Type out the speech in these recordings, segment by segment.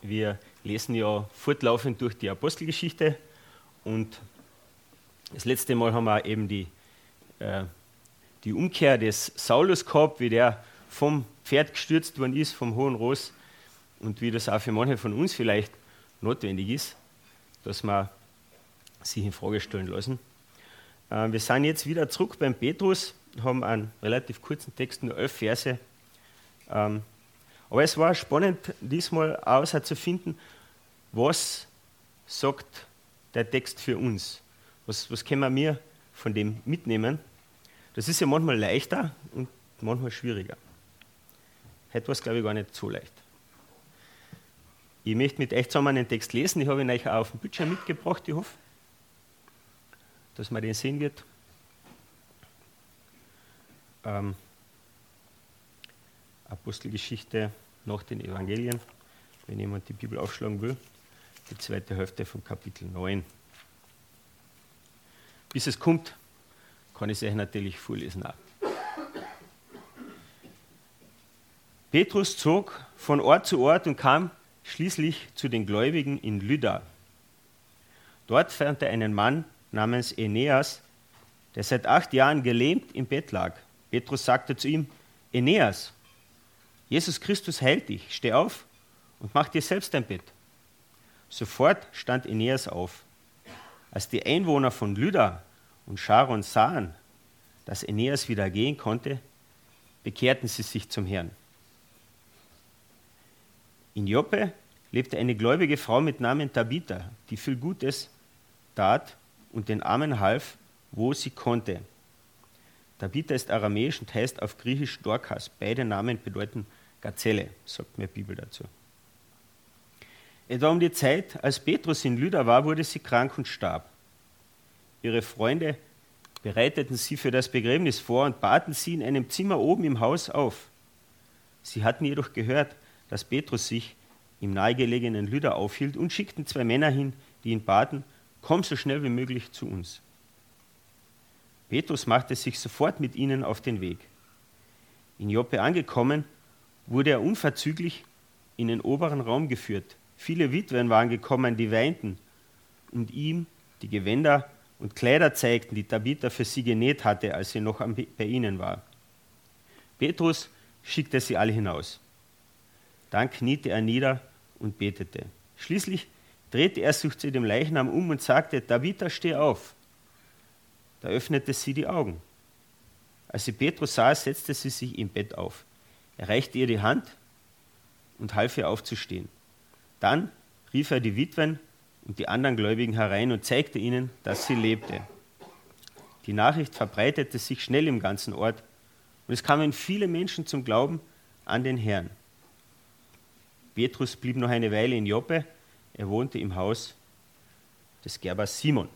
Wir lesen ja fortlaufend durch die Apostelgeschichte und das letzte Mal haben wir eben die Umkehr des Saulus gehabt, wie der vom Pferd gestürzt worden ist, vom hohen Ross, und wie das auch für manche von uns vielleicht notwendig ist, dass wir sich in Frage stellen lassen. Wir sind jetzt wieder zurück beim Petrus, haben einen relativ kurzen Text, nur 11 Verse. Aber es war spannend, diesmal herauszufinden, was sagt der Text für uns. Was können wir von dem mitnehmen? Das ist ja manchmal leichter und manchmal schwieriger. Heute war es, glaube ich, gar nicht so leicht. Ich möchte mit euch zusammen den Text lesen. Ich habe ihn euch auch auf dem Bildschirm mitgebracht. Ich hoffe, dass man den sehen wird. Apostelgeschichte nach den Evangelien, wenn jemand die Bibel aufschlagen will, die zweite Hälfte von Kapitel 9. Bis es kommt, kann ich es euch natürlich vorlesen auch. Petrus zog von Ort zu Ort und kam schließlich zu den Gläubigen in Lydda. Dort fand er einen Mann namens Aeneas, der seit 8 Jahren gelähmt im Bett lag. Petrus sagte zu ihm: Aeneas, Jesus Christus heilt dich, steh auf und mach dir selbst ein Bett. Sofort stand Aeneas auf. Als die Einwohner von Lydda und Scharon sahen, dass Aeneas wieder gehen konnte, bekehrten sie sich zum Herrn. In Joppe lebte eine gläubige Frau mit Namen Tabitha, die viel Gutes tat und den Armen half, wo sie konnte. Tabitha ist aramäisch und heißt auf Griechisch Dorkas. Beide Namen bedeuten Gazelle, sagt mir die Bibel dazu. Etwa um die Zeit, als Petrus in Lydda war, wurde sie krank und starb. Ihre Freunde bereiteten sie für das Begräbnis vor und baten sie in einem Zimmer oben im Haus auf. Sie hatten jedoch gehört, dass Petrus sich im nahegelegenen Lydda aufhielt und schickten 2 Männer hin, die ihn baten: Komm so schnell wie möglich zu uns. Petrus machte sich sofort mit ihnen auf den Weg. In Joppe angekommen, wurde er unverzüglich in den oberen Raum geführt. Viele Witwen waren gekommen, die weinten und ihm die Gewänder und Kleider zeigten, die Tabitha für sie genäht hatte, als sie noch bei ihnen war. Petrus schickte sie alle hinaus. Dann kniete er nieder und betete. Schließlich drehte er sich zu dem Leichnam um und sagte: Tabitha, steh auf. Da öffnete sie die Augen. Als sie Petrus sah, setzte sie sich im Bett auf. Er reichte ihr die Hand und half ihr aufzustehen. Dann rief er die Witwen und die anderen Gläubigen herein und zeigte ihnen, dass sie lebte. Die Nachricht verbreitete sich schnell im ganzen Ort und es kamen viele Menschen zum Glauben an den Herrn. Petrus blieb noch eine Weile in Joppe. Er wohnte im Haus des Gerbers Simon.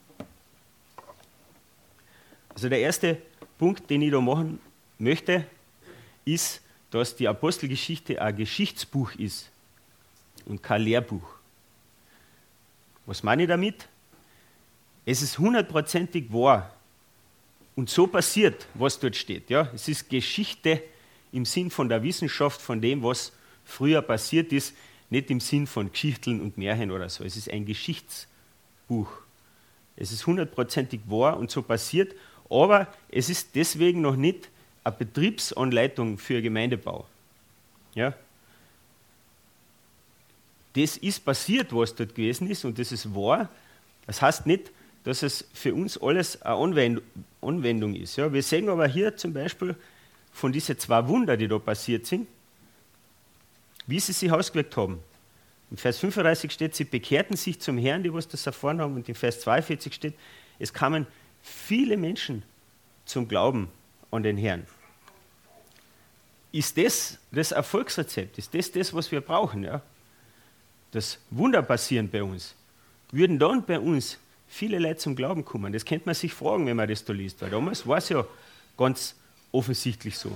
Also der erste Punkt, den ich da machen möchte, ist, dass die Apostelgeschichte ein Geschichtsbuch ist und kein Lehrbuch. Was meine ich damit? Es ist 100%ig wahr und so passiert, was dort steht. Ja? Es ist Geschichte im Sinn von der Wissenschaft, von dem, was früher passiert ist, nicht im Sinn von Geschichten und Märchen oder so. Es ist ein Geschichtsbuch. Es ist 100%ig wahr und so passiert, aber es ist deswegen noch nicht eine Betriebsanleitung für Gemeindebau. Ja? Das ist passiert, was dort gewesen ist, und das ist wahr. Das heißt nicht, dass es für uns alles eine Anwendung ist. Ja? Wir sehen aber hier zum Beispiel von diesen 2 Wunder, die da passiert sind, wie sie sich ausgewirkt haben. In Vers 35 steht, sie bekehrten sich zum Herrn, die was das erfahren haben, und in Vers 42 steht, es kamen viele Menschen zum Glauben an den Herrn. Ist das das Erfolgsrezept? Ist das, was wir brauchen? Ja? Das Wunder passieren bei uns. Würden dann bei uns viele Leute zum Glauben kommen? Das könnte man sich fragen, wenn man das da liest, weil damals war es ja ganz offensichtlich so.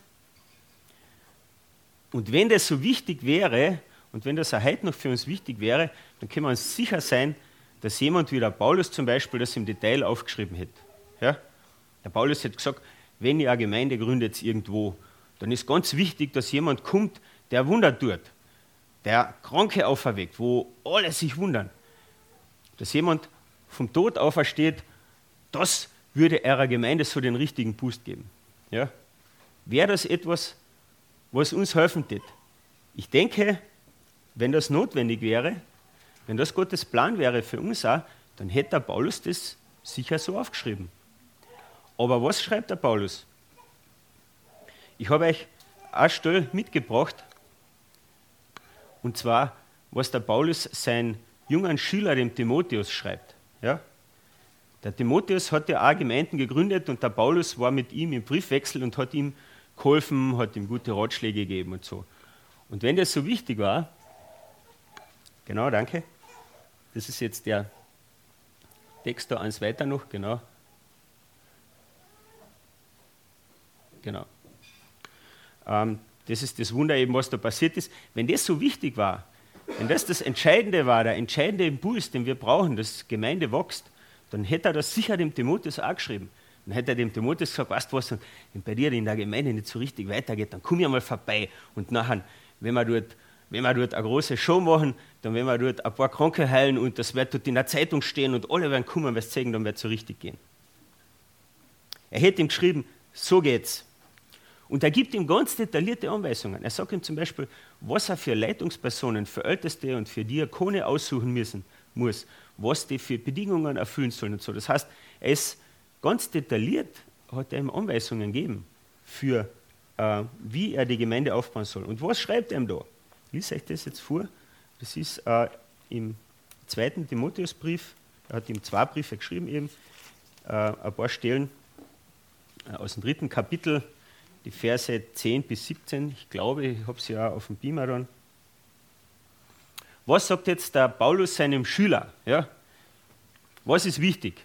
Und wenn das so wichtig wäre, und wenn das auch heute noch für uns wichtig wäre, dann können wir uns sicher sein, dass jemand wie der Paulus zum Beispiel das im Detail aufgeschrieben hätte. Ja? Der Paulus hat gesagt, wenn ihr eine Gemeinde gründet irgendwo, dann ist ganz wichtig, dass jemand kommt, der Wunder tut, der Kranke auferweckt, wo alle sich wundern, dass jemand vom Tod aufersteht, das würde ihrer Gemeinde so den richtigen Boost geben. Ja? Wäre das etwas, was uns helfen tät? Ich denke, wenn das notwendig wäre, wenn das Gottes Plan wäre für uns auch, dann hätte der Paulus das sicher so aufgeschrieben. Aber was schreibt der Paulus? Ich habe euch eine Stelle mitgebracht, und zwar, was der Paulus seinen jungen Schüler, dem Timotheus, schreibt. Ja? Der Timotheus hat ja auch Gemeinden gegründet und der Paulus war mit ihm im Briefwechsel und hat ihm geholfen, hat ihm gute Ratschläge gegeben und so. Und wenn das so wichtig war, genau, danke, das ist jetzt der Text da eins weiter noch, genau. Das ist das Wunder eben, was da passiert ist. Wenn das so wichtig war, wenn das Entscheidende war, der entscheidende Impuls, den wir brauchen, dass Gemeinde wächst, dann hätte er das sicher dem Timotheus auch geschrieben. Dann hätte er dem Timotheus gesagt, weißt du was, wenn bei dir in der Gemeinde nicht so richtig weitergeht, dann komm ich einmal vorbei. Und nachher, wenn wir dort eine große Show machen, dann werden wir dort ein paar Kranke heilen und das wird dort in der Zeitung stehen und alle werden kommen, was zeigen, dann wird es so richtig gehen. Er hätte ihm geschrieben, so geht's. Und er gibt ihm ganz detaillierte Anweisungen. Er sagt ihm zum Beispiel, was er für Leitungspersonen, für Älteste und für Diakone aussuchen muss, was die für Bedingungen erfüllen sollen und so. Das heißt, er ist ganz detailliert, hat er ihm Anweisungen gegeben, für wie er die Gemeinde aufbauen soll. Und was schreibt er ihm da? Ich lese euch das jetzt vor. Das ist im 2. Timotheusbrief, er hat ihm 2 Briefe geschrieben, eben ein paar Stellen aus dem 3. Kapitel, die Verse 10 bis 17, ich glaube, ich habe sie ja auf dem Beamer dann. Was sagt jetzt der Paulus seinem Schüler? Ja? Was ist wichtig?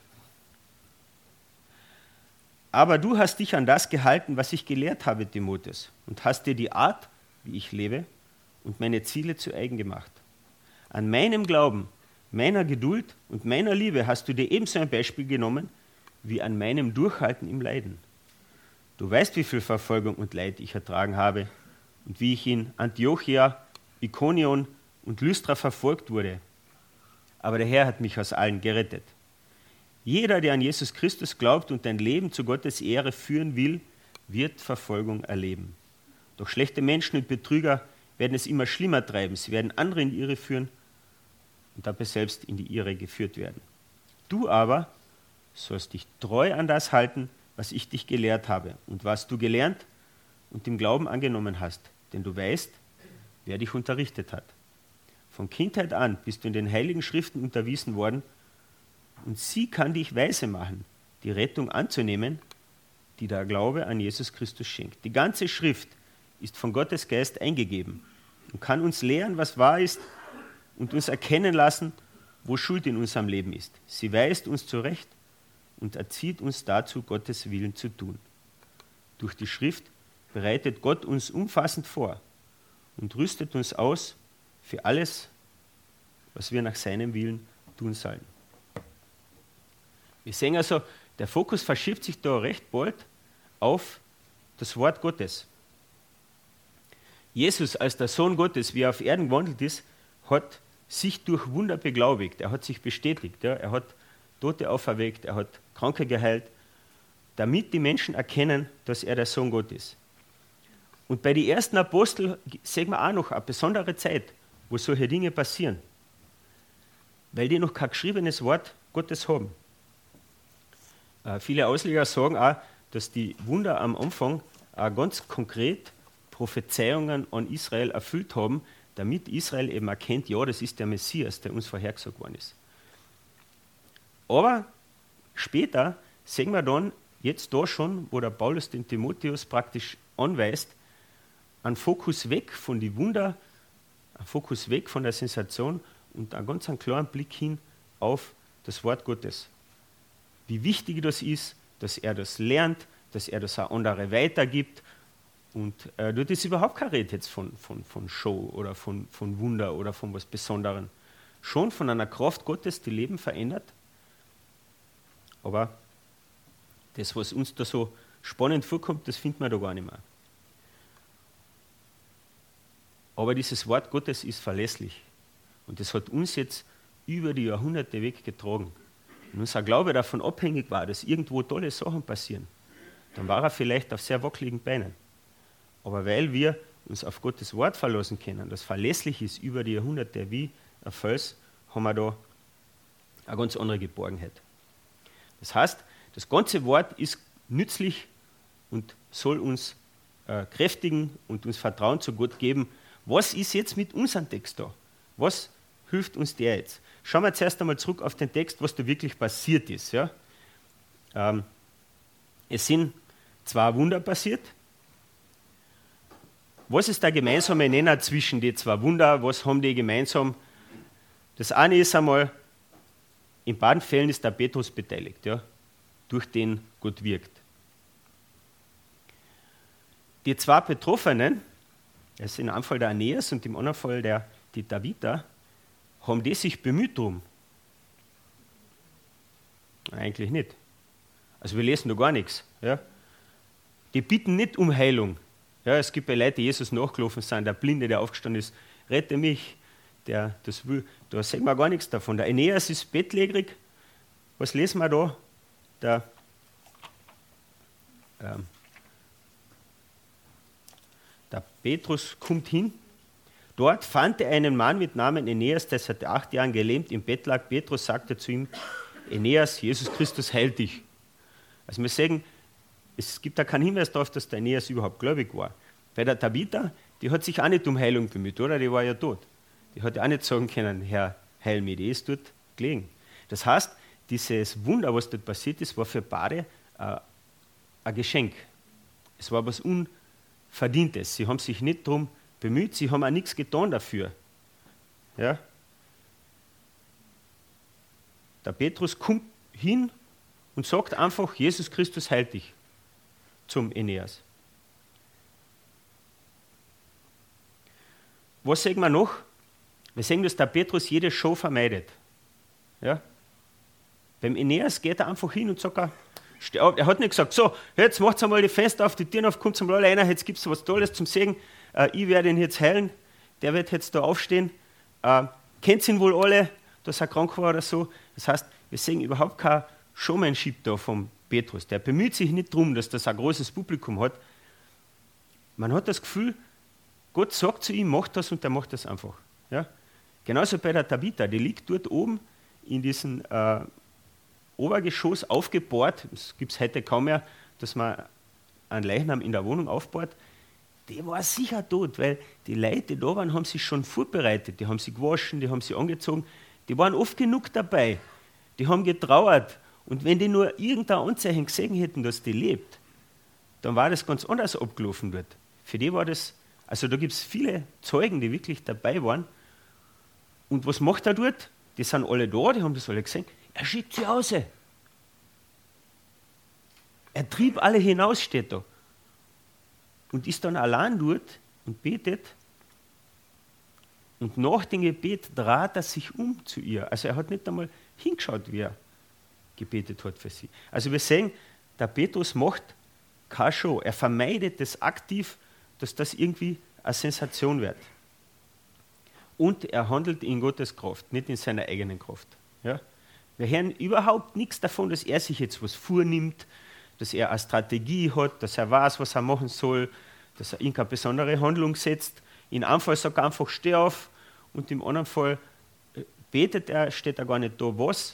Aber du hast dich an das gehalten, was ich gelehrt habe, Timotheus, und hast dir die Art, wie ich lebe, und meine Ziele zu eigen gemacht. An meinem Glauben, meiner Geduld und meiner Liebe hast du dir ebenso ein Beispiel genommen, wie an meinem Durchhalten im Leiden. Du weißt, wie viel Verfolgung und Leid ich ertragen habe und wie ich in Antiochia, Ikonion und Lystra verfolgt wurde. Aber der Herr hat mich aus allen gerettet. Jeder, der an Jesus Christus glaubt und ein Leben zu Gottes Ehre führen will, wird Verfolgung erleben. Doch schlechte Menschen und Betrüger werden es immer schlimmer treiben. Sie werden andere in die Irre führen und dabei selbst in die Irre geführt werden. Du aber sollst dich treu an das halten, was ich dich gelehrt habe und was du gelernt und im Glauben angenommen hast, denn du weißt, wer dich unterrichtet hat. Von Kindheit an bist du in den Heiligen Schriften unterwiesen worden und sie kann dich weise machen, die Rettung anzunehmen, die der Glaube an Jesus Christus schenkt. Die ganze Schrift ist von Gottes Geist eingegeben und kann uns lehren, was wahr ist und uns erkennen lassen, wo Schuld in unserem Leben ist. Sie weist uns zurecht und erzieht uns dazu, Gottes Willen zu tun. Durch die Schrift bereitet Gott uns umfassend vor und rüstet uns aus für alles, was wir nach seinem Willen tun sollen. Wir sehen also, der Fokus verschiebt sich da recht bald auf das Wort Gottes. Jesus als der Sohn Gottes, wie er auf Erden gewandelt ist, hat sich durch Wunder beglaubigt. Er hat sich bestätigt. Ja. Er hat Tote auferweckt, er hat Kranke geheilt, damit die Menschen erkennen, dass er der Sohn Gottes ist. Und bei den ersten Aposteln sehen wir auch noch eine besondere Zeit, wo solche Dinge passieren, weil die noch kein geschriebenes Wort Gottes haben. Viele Ausleger sagen auch, dass die Wunder am Anfang ganz konkret Prophezeiungen an Israel erfüllt haben, damit Israel eben erkennt, ja, das ist der Messias, der uns vorhergesagt worden ist. Aber später sehen wir dann, jetzt da schon, wo der Paulus den Timotheus praktisch anweist, einen Fokus weg von den Wunder, einen Fokus weg von der Sensation und einen ganz klaren Blick hin auf das Wort Gottes. Wie wichtig das ist, dass er das lernt, dass er das auch andere weitergibt. Und das ist überhaupt keine Rede jetzt von Show oder von Wunder oder von was Besonderem. Schon von einer Kraft Gottes, die Leben verändert. Aber das, was uns da so spannend vorkommt, das finden wir da gar nicht mehr. Aber dieses Wort Gottes ist verlässlich. Und das hat uns jetzt über die Jahrhunderte weggetragen. Wenn unser Glaube davon abhängig war, dass irgendwo tolle Sachen passieren, dann war er vielleicht auf sehr wackeligen Beinen. Aber weil wir uns auf Gottes Wort verlassen können, das verlässlich ist über die Jahrhunderte wie ein Fels, haben wir da eine ganz andere Geborgenheit. Das heißt, das ganze Wort ist nützlich und soll uns kräftigen und uns Vertrauen zu Gott geben. Was ist jetzt mit unserem Text da? Was hilft uns der jetzt? Schauen wir zuerst einmal zurück auf den Text, was da wirklich passiert ist. Ja? Es sind 2 Wunder passiert. Was ist der gemeinsame Nenner zwischen den 2 Wunder? Was haben die gemeinsam? Das eine ist einmal, in beiden Fällen ist der Petrus beteiligt, ja? Durch den Gott wirkt. Die 2 Betroffenen, das ist in einem Fall der Aeneas und im anderen Fall die Tabitha, haben die sich bemüht drum? Eigentlich nicht. Also wir lesen da gar nichts. Ja? Die bitten nicht um Heilung. Ja, es gibt ja Leute, die Jesus nachgelaufen sind, der Blinde, der aufgestanden ist, rette mich, da sehen wir gar nichts davon. Der Aeneas ist bettlägerig. Was lesen wir da? Der Petrus kommt hin. Dort fand er einen Mann mit Namen Aeneas, der seit 8 Jahren gelähmt im Bett lag. Petrus sagte zu ihm, Aeneas, Jesus Christus heilt dich. Also wir sagen, es gibt da keinen Hinweis darauf, dass der Aeneas überhaupt gläubig war. Bei der Tabitha, die hat sich auch nicht um Heilung bemüht, oder? Die war ja tot. Die hat ja auch nicht sagen können, Herr, heil mich, die ist dort gelegen. Das heißt, dieses Wunder, was dort passiert ist, war für beide ein Geschenk. Es war was Unverdientes. Sie haben sich nicht darum bemüht, sie haben auch nichts getan dafür. Ja? Der Petrus kommt hin und sagt einfach, Jesus Christus heilt dich, zum Aeneas. Was sehen wir noch? Wir sehen, dass der Petrus jede Show vermeidet. Ja? Beim Aeneas geht er einfach hin und sagt, er hat nicht gesagt, so, jetzt macht einmal die Fenster auf, die Türen auf, kommt mal alle rein, jetzt gibt es was Tolles zum Segen, ich werde ihn jetzt heilen, der wird jetzt da aufstehen, kennt ihn wohl alle, dass er krank war oder so. Das heißt, wir sehen überhaupt kein Showmanship da vom Petrus. Der bemüht sich nicht darum, dass das ein großes Publikum hat. Man hat das Gefühl, Gott sagt zu ihm, mach das und der macht das einfach. Ja? Genauso bei der Tabitha, die liegt dort oben in diesem Obergeschoss aufgebohrt. Das gibt es heute kaum mehr, dass man einen Leichnam in der Wohnung aufbohrt. Die war sicher tot, weil die Leute, die da waren, haben sich schon vorbereitet. Die haben sie gewaschen, die haben sie angezogen. Die waren oft genug dabei. Die haben getrauert. Und wenn die nur irgendein Anzeichen gesehen hätten, dass die lebt, dann war das ganz anders abgelaufen dort. Für die war das, also da gibt es viele Zeugen, die wirklich dabei waren. Und was macht er dort? Die sind alle da, die haben das alle gesehen. Er schickt sie raus. Er trieb alle hinaus, steht da. Und ist dann allein dort und betet. Und nach dem Gebet dreht er sich um zu ihr. Also er hat nicht einmal hingeschaut, wie er gebetet hat für sie. Also wir sehen, der Petrus macht keine Show. Er vermeidet das aktiv, dass das irgendwie eine Sensation wird. Und er handelt in Gottes Kraft, nicht in seiner eigenen Kraft. Ja? Wir hören überhaupt nichts davon, dass er sich jetzt was vornimmt, dass er eine Strategie hat, dass er weiß, was er machen soll, dass er irgendeine besondere Handlung setzt. In einem Fall sagt er einfach, steh auf, und im anderen Fall betet er, steht er gar nicht da, was.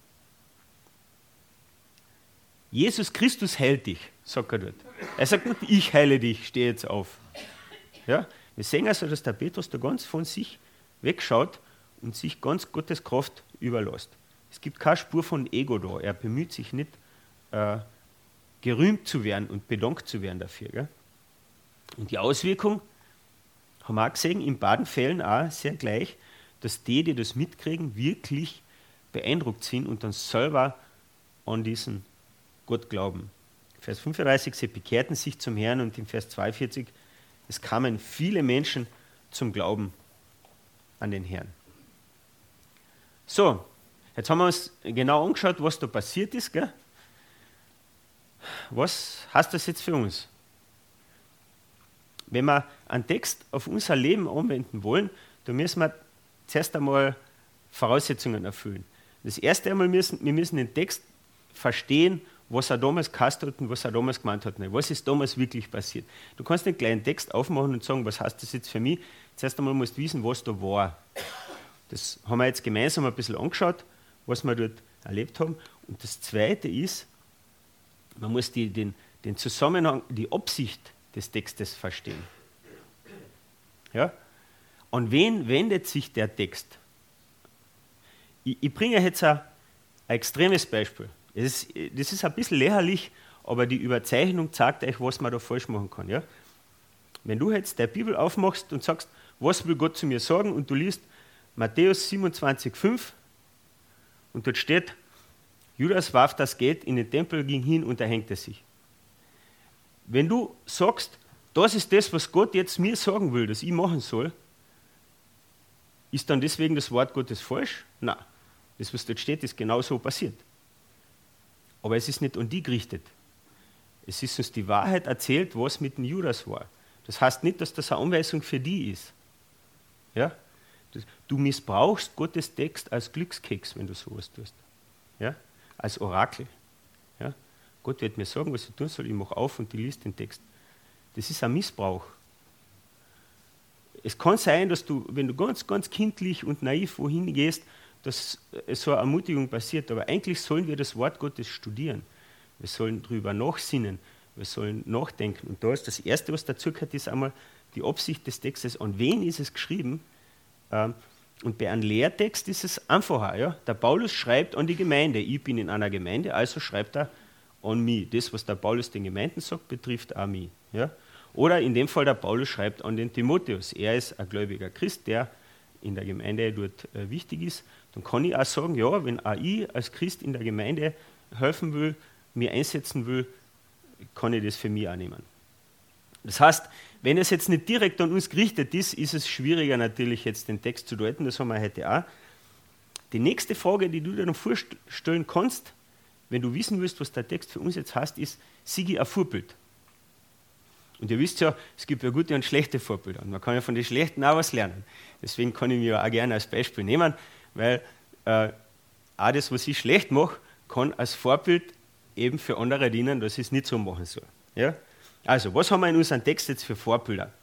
Jesus Christus heilt dich, sagt er dort. Er sagt nicht, ich heile dich, steh jetzt auf. Ja? Wir sehen also, dass der Petrus da ganz von sich wegschaut und sich ganz Gottes Kraft überlässt. Es gibt keine Spur von Ego da. Er bemüht sich nicht, gerühmt zu werden und bedankt zu werden dafür. Gell? Und die Auswirkung haben wir auch gesehen, in beiden Fällen auch sehr gleich, dass die das mitkriegen, wirklich beeindruckt sind und dann selber an diesen Gott glauben. Vers 35, sie bekehrten sich zum Herrn, und in Vers 42, es kamen viele Menschen zum Glauben an den Herrn. So, jetzt haben wir uns genau angeschaut, was da passiert ist. Gell? Was heißt das jetzt für uns? wenn wir einen Text auf unser Leben anwenden wollen, dann müssen wir zuerst einmal Voraussetzungen erfüllen. Das erste einmal, wir müssen den Text verstehen, was er damals gehasst hat und was er damals gemeint hat. Was ist damals wirklich passiert? Du kannst den kleinen Text aufmachen und sagen, was heißt das jetzt für mich? Zuerst einmal musst du wissen, was da war. Das haben wir jetzt gemeinsam ein bisschen angeschaut, was wir dort erlebt haben. Und das Zweite ist, man muss den Zusammenhang, die Absicht des Textes verstehen. Ja? An wen wendet sich der Text? Ich bringe jetzt ein extremes Beispiel. Das ist ein bisschen lächerlich, aber die Überzeichnung zeigt euch, was man da falsch machen kann. Ja? Wenn du jetzt deine Bibel aufmachst und sagst, was will Gott zu mir sagen, und du liest Matthäus 27,5 und dort steht, Judas warf das Geld in den Tempel, ging hin und erhängte sich. Wenn du sagst, das ist das, was Gott jetzt mir sagen will, dass ich machen soll, ist dann deswegen das Wort Gottes falsch? Nein. Das, was dort steht, ist genau so passiert. Aber es ist nicht an die gerichtet. Es ist uns die Wahrheit erzählt, was mit dem Judas war. Das heißt nicht, dass das eine Anweisung für die ist. Ja? Du missbrauchst Gottes Text als Glückskeks, wenn du sowas tust. Ja? Als Orakel. Ja? Gott wird mir sagen, was ich tun soll. Ich mache auf und ich liest den Text. Das ist ein Missbrauch. Es kann sein, dass du, wenn du ganz, ganz kindlich und naiv wohin gehst, dass so eine Ermutigung passiert. Aber eigentlich sollen wir das Wort Gottes studieren. Wir sollen darüber nachsinnen. Wir sollen nachdenken. Und da ist das Erste, was dazu gehört, ist einmal die Absicht des Textes. An wen ist es geschrieben? Und bei einem Lehrtext ist es einfacher. Ja? Der Paulus schreibt an die Gemeinde. Ich bin in einer Gemeinde, also schreibt er an mich. Das, was der Paulus den Gemeinden sagt, betrifft auch mich. Ja? Oder in dem Fall, der Paulus schreibt an den Timotheus. Er ist ein gläubiger Christ, der in der Gemeinde dort wichtig ist. Dann kann ich auch sagen, ja, wenn auch ich als Christ in der Gemeinde helfen will, mir einsetzen will, kann ich das für mich auch nehmen. Das heißt, wenn es jetzt nicht direkt an uns gerichtet ist, ist es schwieriger natürlich jetzt den Text zu deuten, das haben wir heute auch. Die nächste Frage, die du dir dann vorstellen kannst, wenn du wissen willst, was der Text für uns jetzt heißt, ist, sieh ein Vorbild. Und ihr wisst ja, es gibt ja gute und schlechte Vorbilder. Und man kann ja von den Schlechten auch was lernen. Deswegen kann ich mir auch gerne als Beispiel nehmen, weil auch das, was ich schlecht mache, kann als Vorbild eben für andere dienen, dass ich es nicht so machen soll. Ja? Also, was haben wir in unserem Text jetzt für Vorbilder?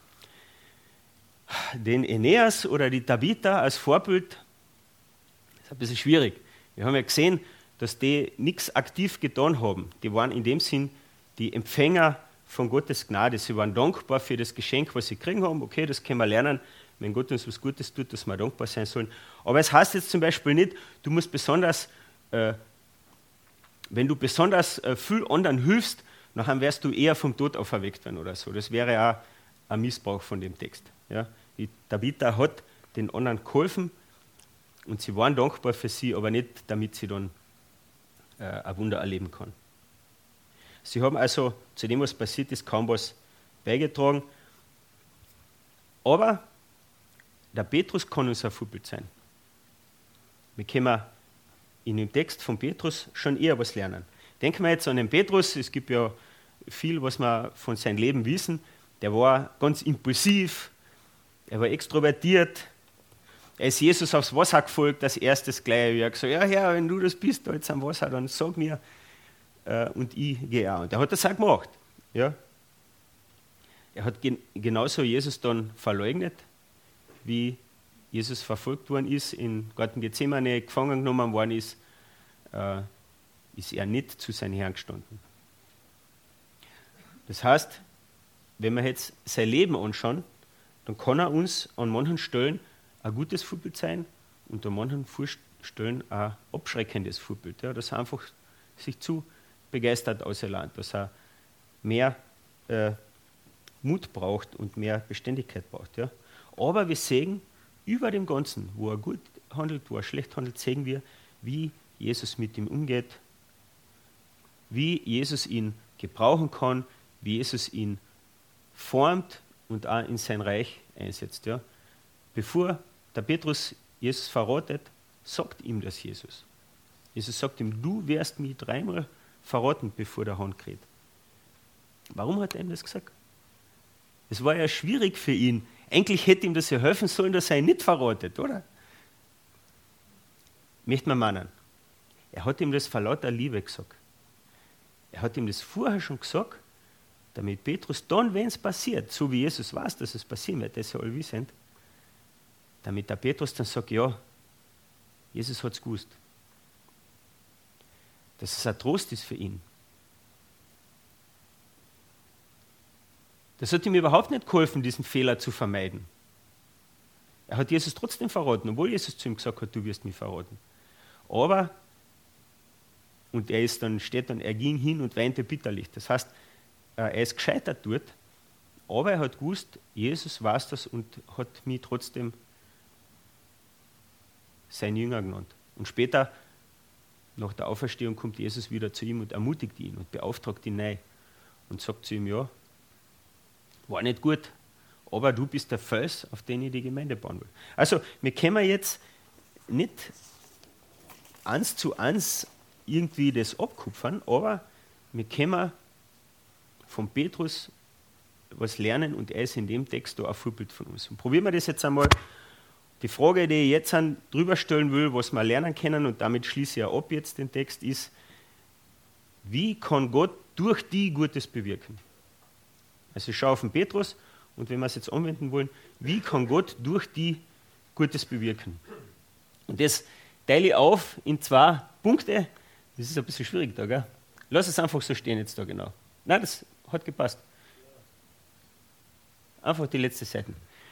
Den Aeneas oder die Tabitha als Vorbild, das ist ein bisschen schwierig. Wir haben ja gesehen, dass die nichts aktiv getan haben. Die waren in dem Sinn die Empfänger von Gottes Gnade. Sie waren dankbar für das Geschenk, was sie kriegen haben. Okay, das können wir lernen, wenn Gott uns was Gutes tut, dass wir dankbar sein sollen. Aber es heißt jetzt zum Beispiel nicht, du musst besonders, wenn du besonders viel anderen hilfst, nachher wirst du eher vom Tod auferweckt werden oder so. Das wäre auch ein Missbrauch von dem Text. Ja? Die Tabitha hat den anderen geholfen und sie waren dankbar für sie, aber nicht, damit sie dann ein Wunder erleben kann. Sie haben also zu dem, was passiert ist, kaum was beigetragen. Aber der Petrus kann uns ein Vorbild sein. Wir können in dem Text von Petrus schon eher was lernen. Denken wir jetzt an den Petrus, es gibt ja viel, was wir von seinem Leben wissen. Der war ganz impulsiv, er war extrovertiert, er ist Jesus aufs Wasser gefolgt, als erstes gleich. Er hat gesagt, ja Herr, wenn du das bist, da jetzt am Wasser, dann sag mir, und ich gehe auch. Und er hat das auch gemacht. Ja. Er hat genauso Jesus dann verleugnet, wie Jesus verfolgt worden ist, in Garten Gethsemane gefangen genommen worden ist, ist er nicht zu seinem Herrn gestanden. Das heißt, wenn wir jetzt sein Leben anschauen, dann kann er uns an manchen Stellen ein gutes Vorbild sein und an manchen Stellen ein abschreckendes Vorbild. Ja, dass er einfach sich zu begeistert auslernt, dass er mehr Mut braucht und mehr Beständigkeit braucht. Ja. Aber wir sehen über dem Ganzen, wo er gut handelt, wo er schlecht handelt, sehen wir, wie Jesus mit ihm umgeht, wie Jesus ihn gebrauchen kann, wie Jesus ihn formt und auch in sein Reich einsetzt. Ja. Bevor der Petrus Jesus verratet, sagt ihm das Jesus. Jesus sagt ihm, du wirst mich 3-mal verraten, bevor der Hahn kräht. Warum hat er ihm das gesagt? Es war ja schwierig für ihn. Eigentlich hätte ihm das ja helfen sollen, dass er ihn nicht verratet, oder? Möchte man meinen. Er hat ihm das vor lauter Liebe gesagt. Er hat ihm das vorher schon gesagt, damit Petrus dann, wenn es passiert, so wie Jesus weiß, dass es passieren wird, das ist ja allwissend, damit der Petrus dann sagt, ja, Jesus hat es gewusst. Dass es ein Trost ist für ihn. Das hat ihm überhaupt nicht geholfen, diesen Fehler zu vermeiden. Er hat Jesus trotzdem verraten, obwohl Jesus zu ihm gesagt hat, du wirst mich verraten. Aber, und er ging hin und weinte bitterlich. Das heißt, er ist gescheitert dort, aber er hat gewusst, Jesus weiß das und hat mich trotzdem sein Jünger genannt. Und später, nach der Auferstehung, kommt Jesus wieder zu ihm und ermutigt ihn und beauftragt ihn neu und sagt zu ihm, ja, war nicht gut, aber du bist der Fels, auf den ich die Gemeinde bauen will. Also, wir können jetzt nicht 1:1 irgendwie das abkupfern, aber wir können von Petrus was lernen und er ist in dem Text da ein Vorbild von uns. Und probieren wir das jetzt einmal. Die Frage, die ich jetzt drüber stellen will, was wir lernen können, und damit schließe ich ja ab jetzt den Text, ist, wie kann Gott durch die Gutes bewirken? Also ich schaue auf den Petrus und wenn wir es jetzt anwenden wollen, wie kann Gott durch die Gutes bewirken? Und das teile ich auf in 2 Punkte. Das ist ein bisschen schwierig da, gell? Lass es einfach so stehen jetzt da genau. Nein, das hat gepasst. Einfach die letzte Seite.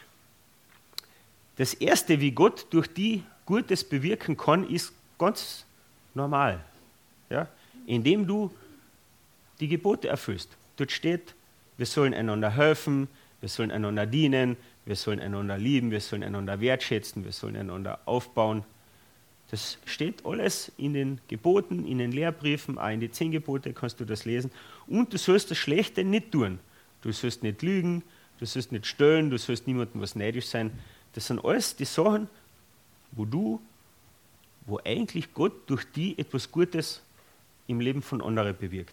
Das Erste, wie Gott durch die Gutes bewirken kann, ist ganz normal. Ja? Indem du die Gebote erfüllst. Dort steht, wir sollen einander helfen, wir sollen einander dienen, wir sollen einander lieben, wir sollen einander wertschätzen, wir sollen einander aufbauen. Das steht alles in den Geboten, in den Lehrbriefen, auch in die 10 Gebote kannst du das lesen. Und du sollst das Schlechte nicht tun. Du sollst nicht lügen, du sollst nicht stehlen, du sollst niemandem was neidisch sein. Das sind alles die Sachen, wo eigentlich Gott durch die etwas Gutes im Leben von anderen bewirkt.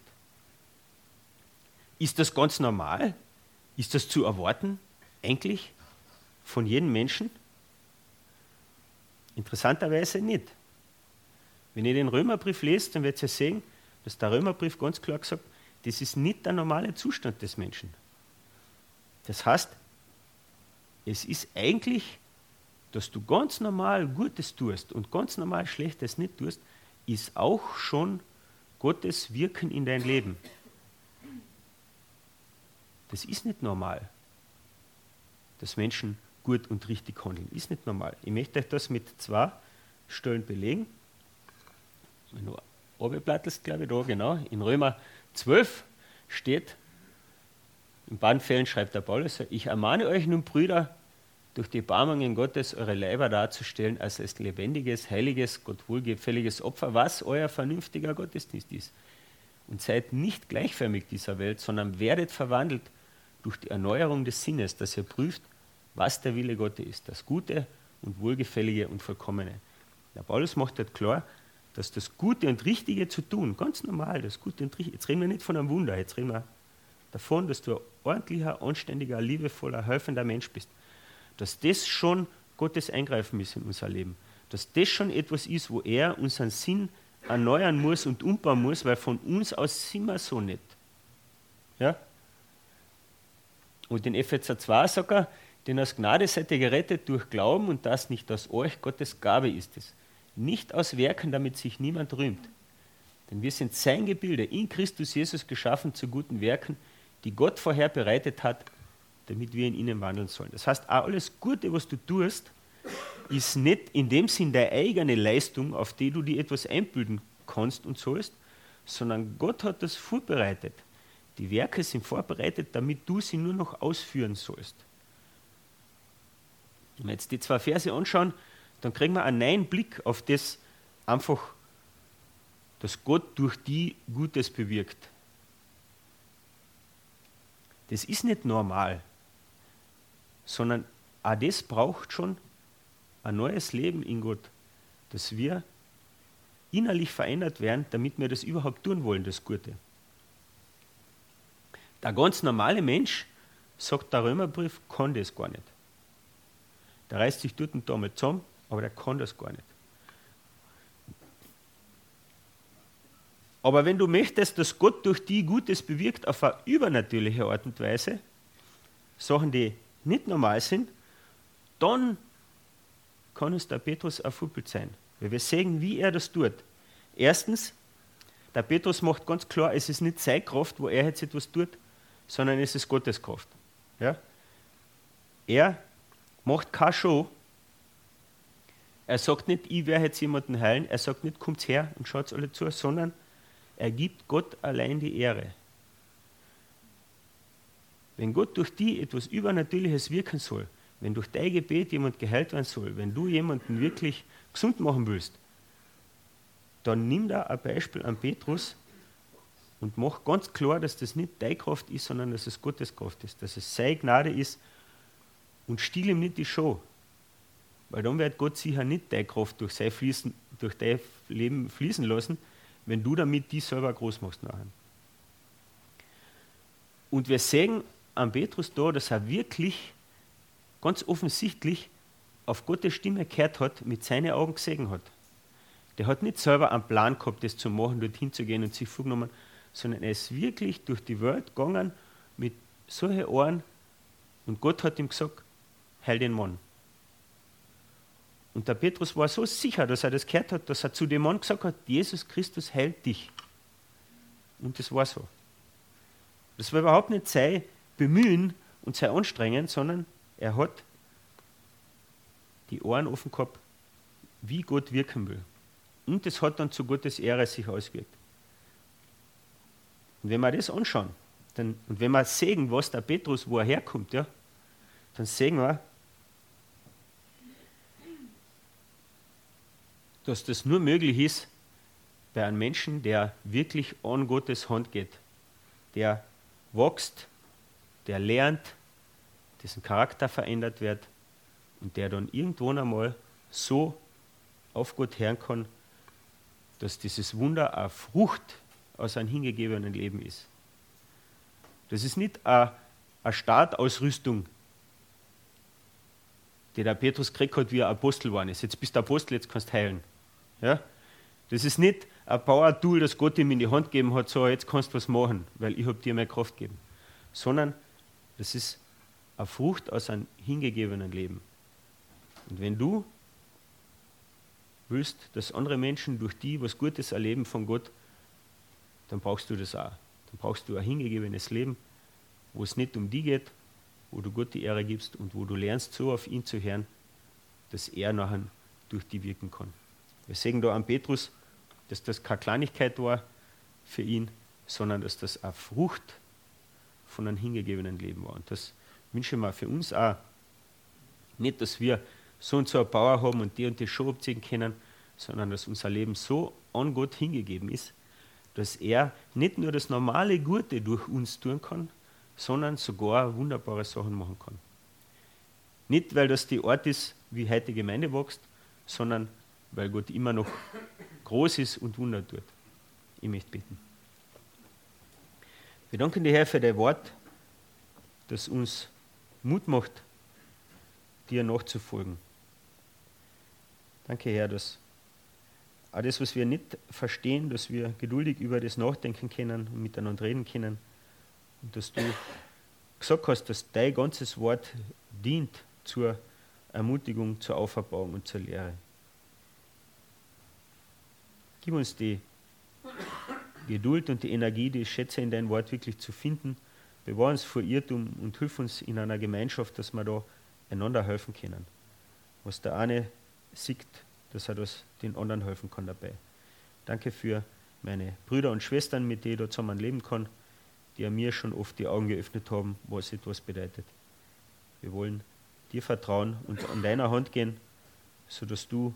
Ist das ganz normal? Ist das zu erwarten, eigentlich, von jedem Menschen? Interessanterweise nicht. Wenn ihr den Römerbrief lest, dann werdet ihr sehen, dass der Römerbrief ganz klar gesagt, das ist nicht der normale Zustand des Menschen. Das heißt, es ist eigentlich, dass du ganz normal Gutes tust und ganz normal Schlechtes nicht tust, ist auch schon Gottes Wirken in dein Leben. Das ist nicht normal, dass Menschen gut und richtig handeln. Ist nicht normal. Ich möchte euch das mit 2 Stellen belegen. Wenn du runterblätterst, glaube ich, da genau. In Römer 12 steht, in beiden Fällen schreibt der Paulus, ich ermahne euch nun, Brüder, durch die Erbarmungen Gottes eure Leiber darzustellen als ein lebendiges, heiliges, Gott wohlgefälliges Opfer, was euer vernünftiger Gottesdienst ist. Und seid nicht gleichförmig dieser Welt, sondern werdet verwandelt durch die Erneuerung des Sinnes, dass ihr prüft, was der Wille Gottes ist, das Gute und Wohlgefällige und Vollkommene. Der Paulus macht halt klar, dass das Gute und Richtige zu tun, ganz normal, das Gute und Richtige, jetzt reden wir nicht von einem Wunder, jetzt reden wir davon, dass du ein ordentlicher, anständiger, liebevoller, helfender Mensch bist. Dass das schon Gottes Eingreifen ist in unser Leben. Dass das schon etwas ist, wo er unseren Sinn erneuern muss und umbauen muss, weil von uns aus sind wir so nicht. Ja? Und in Epheser 2 sagt er, denn aus Gnade seid ihr gerettet durch Glauben und das nicht aus euch, Gottes Gabe ist es. Nicht aus Werken, damit sich niemand rühmt. Denn wir sind sein Gebilde, in Christus Jesus geschaffen zu guten Werken, die Gott vorher bereitet hat, damit wir in ihnen wandeln sollen. Das heißt, auch alles Gute, was du tust, ist nicht in dem Sinn deine eigene Leistung, auf die du dir etwas einbilden kannst und sollst, sondern Gott hat das vorbereitet. Die Werke sind vorbereitet, damit du sie nur noch ausführen sollst. Wenn wir jetzt die 2 Verse anschauen, dann kriegen wir einen neuen Blick auf das einfach, dass Gott durch die Gutes bewirkt. Das ist nicht normal, sondern auch das braucht schon ein neues Leben in Gott, dass wir innerlich verändert werden, damit wir das überhaupt tun wollen, das Gute. Der ganz normale Mensch sagt der Römerbrief, kann das gar nicht. Der reißt sich dort und da mal zusammen, aber der kann das gar nicht. Aber wenn du möchtest, dass Gott durch die Gutes bewirkt auf eine übernatürliche Art und Weise, Sachen, die nicht normal sind, dann kann uns der Petrus ein Vorbild sein. Weil wir sehen, wie er das tut. Erstens, der Petrus macht ganz klar, es ist nicht seine Kraft, wo er jetzt etwas tut, sondern es ist Gottes Kraft. Ja? Er macht keine Show. Er sagt nicht, ich werde jetzt jemanden heilen. Er sagt nicht, kommt her und schaut alle zu, sondern er gibt Gott allein die Ehre. Wenn Gott durch die etwas Übernatürliches wirken soll, wenn durch dein Gebet jemand geheilt werden soll, wenn du jemanden wirklich gesund machen willst, dann nimm da ein Beispiel an Petrus und mach ganz klar, dass das nicht deine Kraft ist, sondern dass es Gottes Kraft ist, dass es seine Gnade ist und stiehl ihm nicht die Show. Weil dann wird Gott sicher nicht deine Kraft durch dein Leben fließen lassen, wenn du damit die selber groß machst nachher. Und wir sehen an Petrus da, dass er wirklich ganz offensichtlich auf Gottes Stimme gehört hat, mit seinen Augen gesehen hat. Der hat nicht selber einen Plan gehabt, das zu machen, dorthin zu gehen und sich vorgenommen, sondern er ist wirklich durch die Welt gegangen mit solchen Ohren und Gott hat ihm gesagt, heil den Mann. Und der Petrus war so sicher, dass er das gehört hat, dass er zu dem Mann gesagt hat, Jesus Christus heilt dich. Und das war so. Das war überhaupt nicht sein Bemühen und sein Anstrengen, sondern er hat die Ohren offen gehabt, wie Gott wirken will. Und das hat dann zu Gottes Ehre sich ausgewirkt. Und wenn wir das anschauen, und wenn wir sehen, was der Petrus, wo er herkommt, ja, dann sehen wir, dass das nur möglich ist bei einem Menschen, der wirklich an Gottes Hand geht, der wächst, der lernt, dessen Charakter verändert wird und der dann irgendwann einmal so auf Gott hören kann, dass dieses Wunder eine Frucht aus einem hingegebenen Leben ist. Das ist nicht eine Startausrüstung, die der Petrus gekriegt hat, wie er Apostel geworden ist. Jetzt bist du Apostel, jetzt kannst du heilen. Ja? Das ist nicht ein Power-Tool, das Gott ihm in die Hand gegeben hat, so jetzt kannst du was machen, weil ich habe dir mehr Kraft gegeben. Sondern das ist eine Frucht aus einem hingegebenen Leben. Und wenn du willst, dass andere Menschen durch die was Gutes erleben von Gott, dann brauchst du das auch. Dann brauchst du ein hingegebenes Leben, wo es nicht um die geht, wo du Gott die Ehre gibst und wo du lernst, so auf ihn zu hören, dass er nachher durch die wirken kann. Wir sehen da an Petrus, dass das keine Kleinigkeit war für ihn, sondern dass das eine Frucht von einem hingegebenen Leben war. Und das wünsche ich mir für uns auch. Nicht, dass wir so und so eine Power haben und die Show abziehen können, sondern dass unser Leben so an Gott hingegeben ist, dass er nicht nur das normale Gute durch uns tun kann, sondern sogar wunderbare Sachen machen kann. Nicht, weil das die Art ist, wie heute die Gemeinde wächst, sondern weil Gott immer noch groß ist und Wunder tut. Ich möchte beten. Wir danken dir, Herr, für dein Wort, das uns Mut macht, dir nachzufolgen. Danke, Herr, dass auch das, was wir nicht verstehen, dass wir geduldig über das nachdenken können und miteinander reden können. Und dass du gesagt hast, dass dein ganzes Wort dient zur Ermutigung, zur Auferbauung und zur Lehre. Gib uns die Geduld und die Energie, die Schätze in dein Wort wirklich zu finden. Bewahr uns vor Irrtum und hilf uns in einer Gemeinschaft, dass wir da einander helfen können. Was der eine sieht, dass er das den anderen helfen kann dabei. Danke für meine Brüder und Schwestern, mit denen ich da zusammen leben kann, die mir schon oft die Augen geöffnet haben, was etwas bedeutet. Wir wollen dir vertrauen und an deiner Hand gehen, sodass du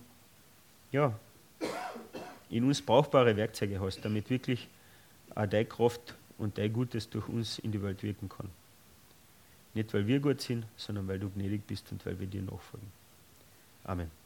in uns brauchbare Werkzeuge hast, damit wirklich auch deine Kraft und dein Gutes durch uns in die Welt wirken kann. Nicht, weil wir gut sind, sondern weil du gnädig bist und weil wir dir nachfolgen. Amen.